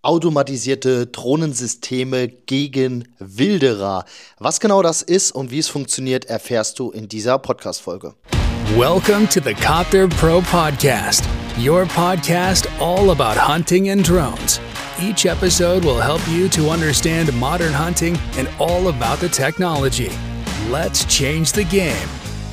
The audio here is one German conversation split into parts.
Automatisierte Drohnensysteme gegen Wilderer. Was genau das ist und wie es funktioniert, erfährst du in dieser Podcast-Folge. Welcome to the Copter Pro Podcast, your podcast all about hunting and drones. Each episode will help you to understand modern hunting and all about the technology. Let's change the game.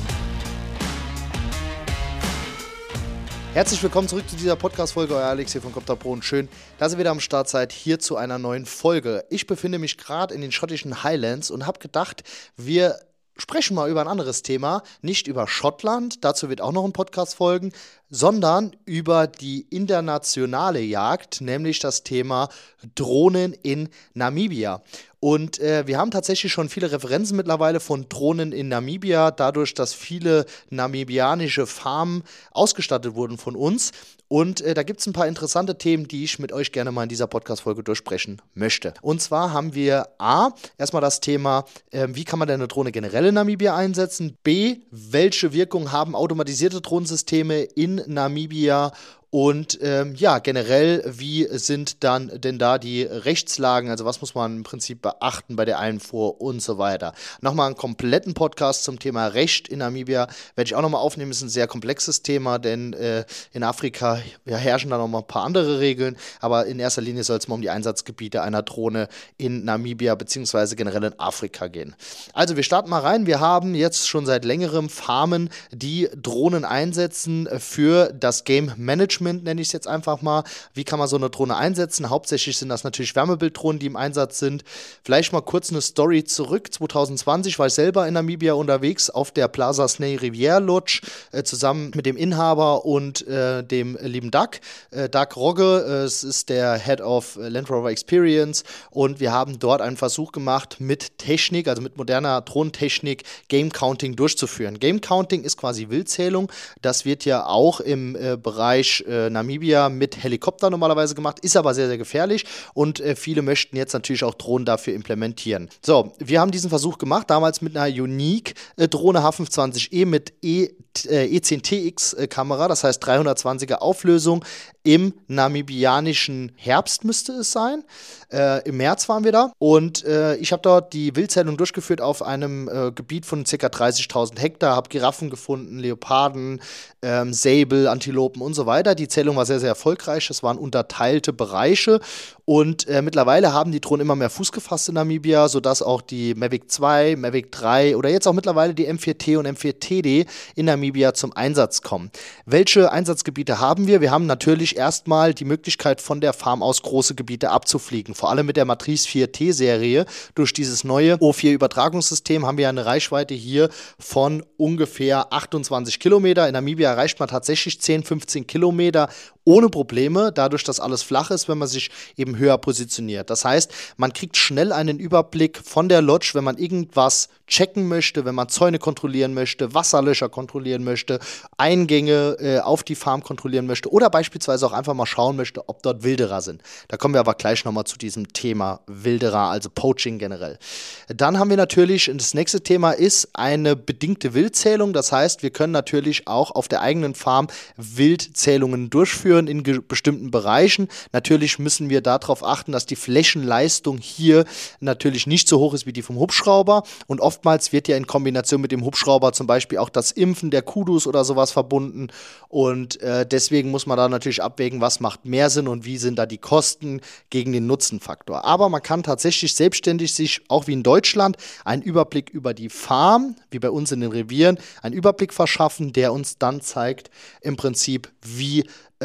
Herzlich willkommen zurück zu dieser Podcast-Folge. Euer Alex hier von Copter Pro und schön, dass ihr wieder am Start seid, hier zu einer neuen Folge. Ich befinde mich gerade in den schottischen Highlands und habe gedacht, wir sprechen mal über ein anderes Thema, nicht über Schottland, dazu wird auch noch ein Podcast folgen, sondern über die internationale Jagd, nämlich das Thema Drohnen in Namibia. Und wir haben tatsächlich schon viele Referenzen mittlerweile von Drohnen in Namibia, dadurch, dass viele namibianische Farmen ausgestattet wurden von uns. Und da gibt es ein paar interessante Themen, die ich mit euch gerne mal in dieser Podcast-Folge durchsprechen möchte. Und zwar haben wir erstmal das Thema, wie kann man denn eine Drohne generell in Namibia einsetzen? B, welche Wirkung haben automatisierte Drohnensysteme in Namibia? Und generell, wie sind dann denn da die Rechtslagen, also was muss man im Prinzip beachten bei der Einfuhr und so weiter. Nochmal einen kompletten Podcast zum Thema Recht in Namibia werde ich auch nochmal aufnehmen, ist ein sehr komplexes Thema, denn in Afrika herrschen da nochmal ein paar andere Regeln, aber in erster Linie soll es mal um die Einsatzgebiete einer Drohne in Namibia bzw. generell in Afrika gehen. Also wir starten mal rein, wir haben jetzt schon seit längerem Farmen, die Drohnen einsetzen für das Game Management, nenne ich es jetzt einfach mal. Wie kann man so eine Drohne einsetzen? Hauptsächlich sind das natürlich Wärmebilddrohnen, die im Einsatz sind. Vielleicht mal kurz eine Story zurück. 2020 war ich selber in Namibia unterwegs auf der Plaza Snay Rivière Lodge, zusammen mit dem Inhaber und dem lieben Doug Rogge. Es ist der Head of Land Rover Experience und wir haben dort einen Versuch gemacht, mit Technik, also mit moderner Drohnentechnik, Game Counting durchzuführen. Game Counting ist quasi Wildzählung. Das wird ja auch im Bereich Namibia mit Helikopter normalerweise gemacht, ist aber sehr, sehr gefährlich und viele möchten jetzt natürlich auch Drohnen dafür implementieren. So, wir haben diesen Versuch gemacht, damals mit einer Unique Drohne H520E mit E10TX Kamera, das heißt 320er Auflösung. Im namibianischen Herbst müsste es sein. Im März waren wir da und ich habe dort die Wildzählung durchgeführt auf einem Gebiet von ca. 30.000 Hektar, habe Giraffen gefunden, Leoparden, Säbel, Antilopen und so weiter. Die Zählung war sehr, sehr erfolgreich. Das waren unterteilte Bereiche und mittlerweile haben die Drohnen immer mehr Fuß gefasst in Namibia, sodass auch die Mavic 2, Mavic 3 oder jetzt auch mittlerweile die M4T und M4TD in Namibia zum Einsatz kommen. Welche Einsatzgebiete haben wir? Wir haben natürlich erstmal die Möglichkeit, von der Farm aus große Gebiete abzufliegen. Vor allem mit der Matrice 4T-Serie. Durch dieses neue O4-Übertragungssystem haben wir eine Reichweite hier von ungefähr 28 Kilometer. In Namibia erreicht man tatsächlich 10, 15 Kilometer ohne Probleme, dadurch, dass alles flach ist, wenn man sich eben höher positioniert. Das heißt, man kriegt schnell einen Überblick von der Lodge, wenn man irgendwas checken möchte, wenn man Zäune kontrollieren möchte, Wasserlöcher kontrollieren möchte, Eingänge auf die Farm kontrollieren möchte oder beispielsweise auch einfach mal schauen möchte, ob dort Wilderer sind. Da kommen wir aber gleich nochmal zu diesem Thema Wilderer, also Poaching generell. Dann haben wir natürlich, das nächste Thema ist eine bedingte Wildzählung. Das heißt, wir können natürlich auch auf der eigenen Farm Wildzählungen durchführen in bestimmten Bereichen. Natürlich müssen wir darauf achten, dass die Flächenleistung hier natürlich nicht so hoch ist wie die vom Hubschrauber und oftmals wird ja in Kombination mit dem Hubschrauber zum Beispiel auch das Impfen der Kudus oder sowas verbunden und deswegen muss man da natürlich abwägen, was macht mehr Sinn und wie sind da die Kosten gegen den Nutzenfaktor. Aber man kann tatsächlich selbstständig sich, auch wie in Deutschland, einen Überblick über die Farm, wie bei uns in den Revieren, einen Überblick verschaffen, der uns dann zeigt im Prinzip, wie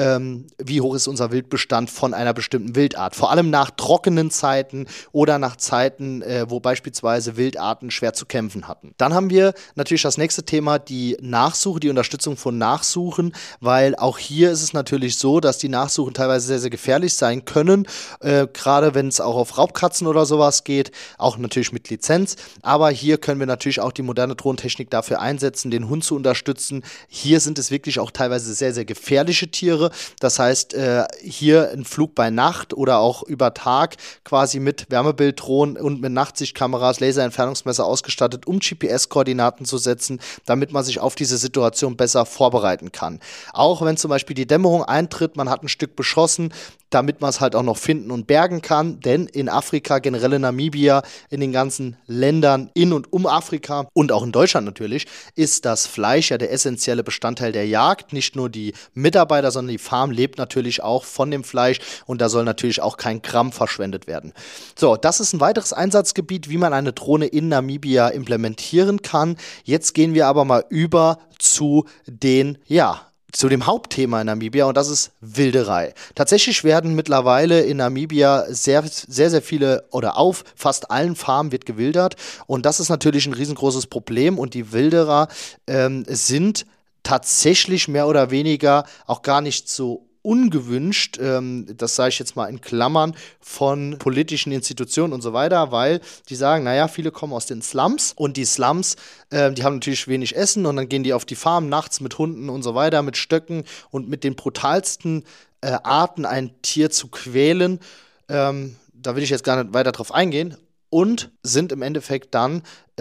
hoch ist unser Wildbestand von einer bestimmten Wildart. Vor allem nach trockenen Zeiten oder nach Zeiten, wo beispielsweise Wildarten schwer zu kämpfen hatten. Dann haben wir natürlich das nächste Thema, die Nachsuche, die Unterstützung von Nachsuchen, weil auch hier ist es natürlich so, dass die Nachsuchen teilweise sehr, sehr gefährlich sein können, gerade wenn es auch auf Raubkatzen oder sowas geht, auch natürlich mit Lizenz. Aber hier können wir natürlich auch die moderne Drohnentechnik dafür einsetzen, den Hund zu unterstützen. Hier sind es wirklich auch teilweise sehr, sehr gefährliche Tiere. Das heißt, hier ein Flug bei Nacht oder auch über Tag quasi mit Wärmebilddrohnen und mit Nachtsichtkameras, Laserentfernungsmesser ausgestattet, um GPS-Koordinaten zu setzen, damit man sich auf diese Situation besser vorbereiten kann. Auch wenn zum Beispiel die Dämmerung eintritt, man hat ein Stück beschossen, damit man es halt auch noch finden und bergen kann, denn in Afrika, generell in Namibia, in den ganzen Ländern in und um Afrika und auch in Deutschland natürlich, ist das Fleisch ja der essentielle Bestandteil der Jagd. Nicht nur die Mitarbeiter, sondern die Farm lebt natürlich auch von dem Fleisch und da soll natürlich auch kein Gramm verschwendet werden. So, das ist ein weiteres Einsatzgebiet, wie man eine Drohne in Namibia implementieren kann. Jetzt gehen wir aber mal über zu dem Hauptthema in Namibia und das ist Wilderei. Tatsächlich werden mittlerweile in Namibia sehr, sehr, sehr viele oder auf fast allen Farmen wird gewildert und das ist natürlich ein riesengroßes Problem und die Wilderer sind tatsächlich mehr oder weniger auch gar nicht so ungewünscht, das sage ich jetzt mal in Klammern, von politischen Institutionen und so weiter, weil die sagen, naja, viele kommen aus den Slums und die Slums, die haben natürlich wenig Essen und dann gehen die auf die Farm nachts mit Hunden und so weiter, mit Stöcken und mit den brutalsten Arten ein Tier zu quälen. Da will ich jetzt gar nicht weiter drauf eingehen und sind im Endeffekt dann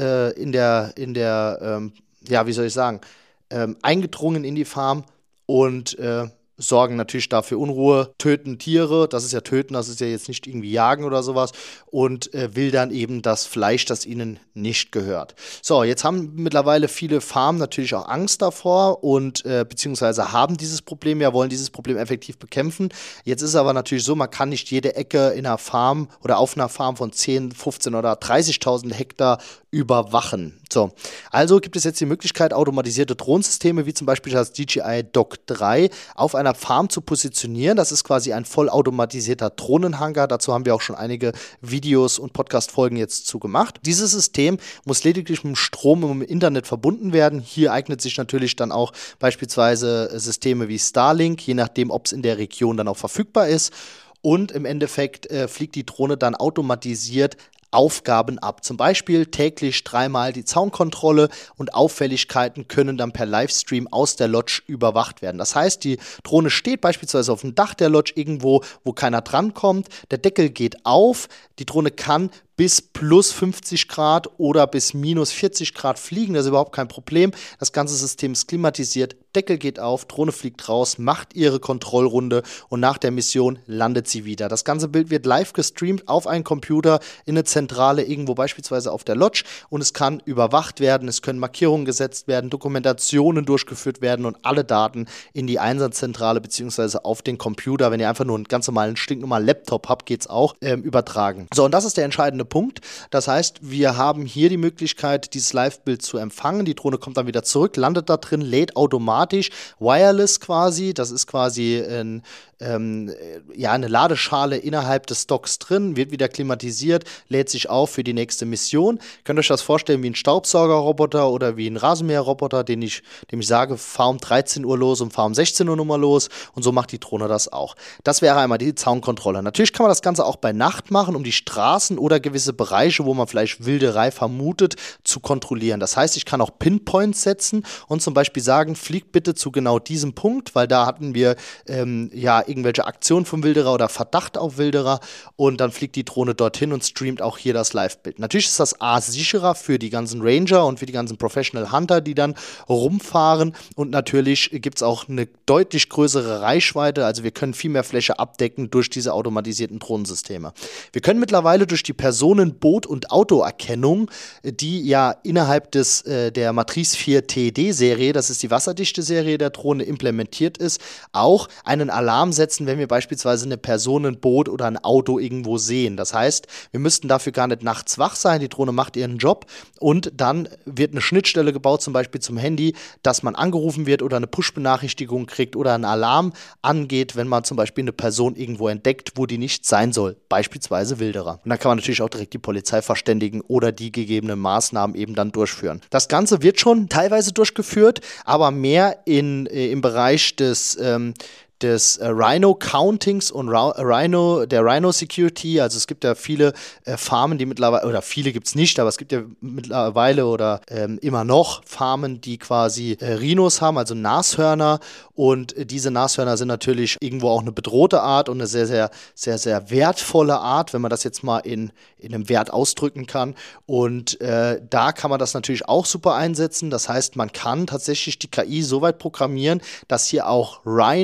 eingedrungen in die Farm und sorgen natürlich dafür Unruhe, töten Tiere, das ist ja töten, das ist ja jetzt nicht irgendwie jagen oder sowas und wildern eben das Fleisch, das ihnen nicht gehört. So, jetzt haben mittlerweile viele Farmen natürlich auch Angst davor und beziehungsweise haben dieses Problem, wollen dieses Problem effektiv bekämpfen. Jetzt ist es aber natürlich so, man kann nicht jede Ecke in einer Farm oder auf einer Farm von 10, 15 oder 30.000 Hektar überwachen. So, also gibt es jetzt die Möglichkeit, automatisierte Drohnensysteme wie zum Beispiel das DJI Dock 3 auf einer Farm zu positionieren. Das ist quasi ein vollautomatisierter Drohnenhangar. Dazu haben wir auch schon einige Videos und Podcast-Folgen jetzt zu gemacht. Dieses System muss lediglich mit dem Strom und mit dem Internet verbunden werden. Hier eignet sich natürlich dann auch beispielsweise Systeme wie Starlink, je nachdem, ob es in der Region dann auch verfügbar ist. Und im Endeffekt fliegt die Drohne dann automatisiert Aufgaben ab. Zum Beispiel täglich 3-mal die Zaunkontrolle und Auffälligkeiten können dann per Livestream aus der Lodge überwacht werden. Das heißt, die Drohne steht beispielsweise auf dem Dach der Lodge irgendwo, wo keiner drankommt. Der Deckel geht auf, die Drohne kann bis plus 50 Grad oder bis minus 40 Grad fliegen. Das ist überhaupt kein Problem. Das ganze System ist klimatisiert. Deckel geht auf, Drohne fliegt raus, macht ihre Kontrollrunde und nach der Mission landet sie wieder. Das ganze Bild wird live gestreamt auf einen Computer in eine Zentrale irgendwo beispielsweise auf der Lodge und es kann überwacht werden, es können Markierungen gesetzt werden, Dokumentationen durchgeführt werden und alle Daten in die Einsatzzentrale beziehungsweise auf den Computer, wenn ihr einfach nur einen ganz normalen, stinknormalen Laptop habt, geht's auch, übertragen. So, und das ist der entscheidende Punkt. Das heißt, wir haben hier die Möglichkeit, dieses Live-Bild zu empfangen. Die Drohne kommt dann wieder zurück, landet da drin, lädt automatisch, wireless quasi. Das ist quasi eine Ladeschale innerhalb des Docks drin, wird wieder klimatisiert, lädt sich auf für die nächste Mission. Könnt ihr euch das vorstellen wie ein Staubsaugerroboter oder wie ein Rasenmäherroboter, dem ich sage, fahr um 13 Uhr los und fahr um 16 Uhr nochmal los und so macht die Drohne das auch. Das wäre einmal die Zaunkontrolle. Natürlich kann man das Ganze auch bei Nacht machen, um die Straßen oder gewisse Bereiche, wo man vielleicht Wilderei vermutet, zu kontrollieren. Das heißt, ich kann auch Pinpoints setzen und zum Beispiel sagen, fliegt bitte zu genau diesem Punkt, weil da hatten wir irgendwelche Aktionen vom Wilderer oder Verdacht auf Wilderer und dann fliegt die Drohne dorthin und streamt auch hier das Live-Bild. Natürlich ist das sicherer für die ganzen Ranger und für die ganzen Professional Hunter, die dann rumfahren und natürlich gibt es auch eine deutlich größere Reichweite, also wir können viel mehr Fläche abdecken durch diese automatisierten Drohnensysteme. Wir können mittlerweile durch die Personen-, Boot- und Autoerkennung, die ja innerhalb der Matrice 4 TD-Serie, das ist die wasserdichte Serie der Drohne, implementiert ist, auch einen Alarm setzen, wenn wir beispielsweise eine Person, ein Boot oder ein Auto irgendwo sehen. Das heißt, wir müssten dafür gar nicht nachts wach sein, die Drohne macht ihren Job und dann wird eine Schnittstelle gebaut, zum Beispiel zum Handy, dass man angerufen wird oder eine Push-Benachrichtigung kriegt oder ein Alarm angeht, wenn man zum Beispiel eine Person irgendwo entdeckt, wo die nicht sein soll, beispielsweise Wilderer. Und dann kann man natürlich auch direkt die Polizei verständigen oder die gegebenen Maßnahmen eben dann durchführen. Das Ganze wird schon teilweise durchgeführt, aber mehr im Bereich des Rhino-Countings und der Rhino-Security, also es gibt ja viele Farmen, die mittlerweile, oder viele gibt es nicht, aber es gibt ja mittlerweile oder immer noch Farmen, die quasi Rhinos haben, also Nashörner und diese Nashörner sind natürlich irgendwo auch eine bedrohte Art und eine sehr, sehr, sehr, sehr wertvolle Art, wenn man das jetzt mal in einem Wert ausdrücken kann und da kann man das natürlich auch super einsetzen, das heißt, man kann tatsächlich die KI so weit programmieren, dass hier auch Rhinos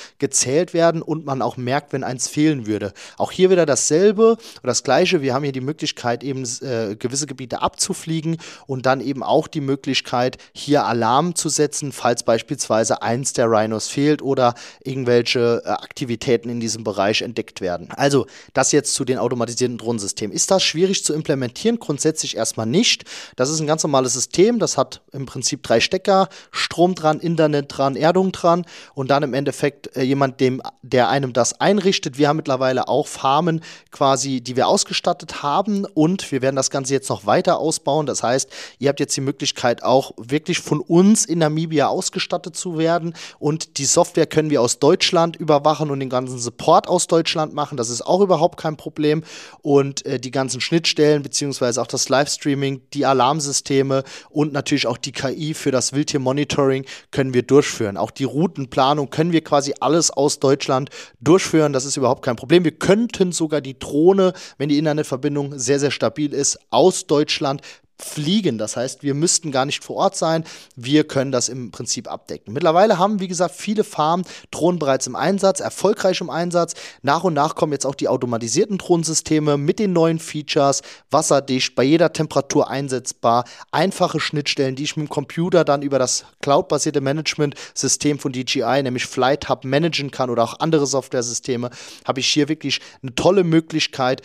gezählt werden und man auch merkt, wenn eins fehlen würde. Auch hier wieder dasselbe oder das Gleiche. Wir haben hier die Möglichkeit, eben gewisse Gebiete abzufliegen und dann eben auch die Möglichkeit, hier Alarm zu setzen, falls beispielsweise eins der Rhinos fehlt oder irgendwelche Aktivitäten in diesem Bereich entdeckt werden. Also das jetzt zu den automatisierten Drohnensystemen. Ist das schwierig zu implementieren? Grundsätzlich erstmal nicht. Das ist ein ganz normales System, das hat im Prinzip 3 Stecker, Strom dran, Internet dran, Erdung dran und dann im Endeffekt jemand, der einem das einrichtet. Wir haben mittlerweile auch Farmen quasi, die wir ausgestattet haben und wir werden das Ganze jetzt noch weiter ausbauen. Das heißt, ihr habt jetzt die Möglichkeit auch wirklich von uns in Namibia ausgestattet zu werden und die Software können wir aus Deutschland überwachen und den ganzen Support aus Deutschland machen. Das ist auch überhaupt kein Problem und die ganzen Schnittstellen beziehungsweise auch das Livestreaming, die Alarmsysteme und natürlich auch die KI für das Wildtier-Monitoring können wir durchführen. Auch die Routenplanung können wir quasi alles aus Deutschland durchführen. Das ist überhaupt kein Problem. Wir könnten sogar die Drohne, wenn die Internetverbindung sehr, sehr stabil ist, aus Deutschland fliegen. Das heißt, wir müssten gar nicht vor Ort sein. Wir können das im Prinzip abdecken. Mittlerweile haben, wie gesagt, viele Farmen Drohnen bereits im Einsatz, erfolgreich im Einsatz. Nach und nach kommen jetzt auch die automatisierten Drohnensysteme mit den neuen Features, wasserdicht, bei jeder Temperatur einsetzbar, einfache Schnittstellen, die ich mit dem Computer dann über das cloudbasierte Management-System von DJI, nämlich Flight Hub, managen kann oder auch andere Software-Systeme, habe ich hier wirklich eine tolle Möglichkeit,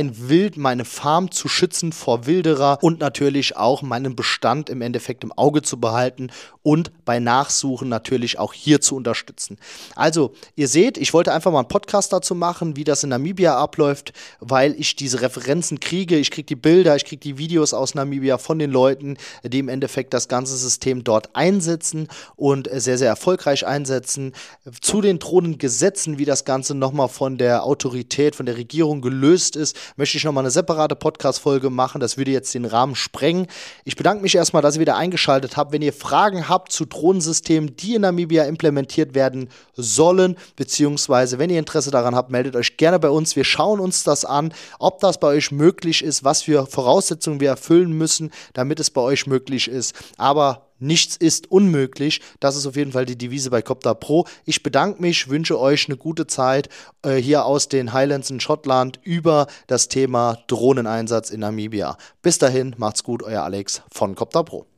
meine Farm zu schützen vor Wilderer und natürlich auch meinen Bestand im Endeffekt im Auge zu behalten und bei Nachsuchen natürlich auch hier zu unterstützen. Also, ihr seht, ich wollte einfach mal einen Podcast dazu machen, wie das in Namibia abläuft, weil ich diese Referenzen kriege. Ich kriege die Bilder, ich kriege die Videos aus Namibia von den Leuten, die im Endeffekt das ganze System dort einsetzen und sehr, sehr erfolgreich einsetzen. Zu den Drohnengesetzen, wie das Ganze nochmal von der Autorität, von der Regierung gelöst ist, möchte ich nochmal eine separate Podcast-Folge machen. Das würde jetzt den Rahmen sprengen. Ich bedanke mich erstmal, dass ihr wieder eingeschaltet habt. Wenn ihr Fragen habt zu Drohnensystemen, die in Namibia implementiert werden sollen, beziehungsweise wenn ihr Interesse daran habt, meldet euch gerne bei uns. Wir schauen uns das an, ob das bei euch möglich ist, was für Voraussetzungen wir erfüllen müssen, damit es bei euch möglich ist. Aber nichts ist unmöglich. Das ist auf jeden Fall die Devise bei Copter Pro. Ich bedanke mich, wünsche euch eine gute Zeit hier aus den Highlands in Schottland über das Thema Drohneneinsatz in Namibia. Bis dahin, macht's gut, euer Alex von Copter Pro.